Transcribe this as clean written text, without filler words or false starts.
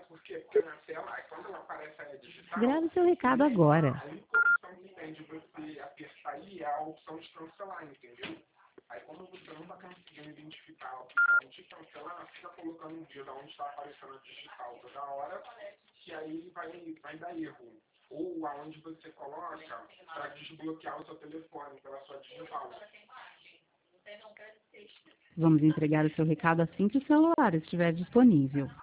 por quê? Porque na tela, quando ela aparece a digital, Grave seu recado agora. a única opção que tem de você apertar aí é a opção de cancelar, entendeu? Aí como você não está conseguindo identificar a opção de cancelar, fica colocando um dia onde está aparecendo a digital toda hora, que aí vai dar erro. Ou aonde você coloca para desbloquear o seu telefone pela sua digital. Vamos entregar o seu recado assim que o celular estiver disponível.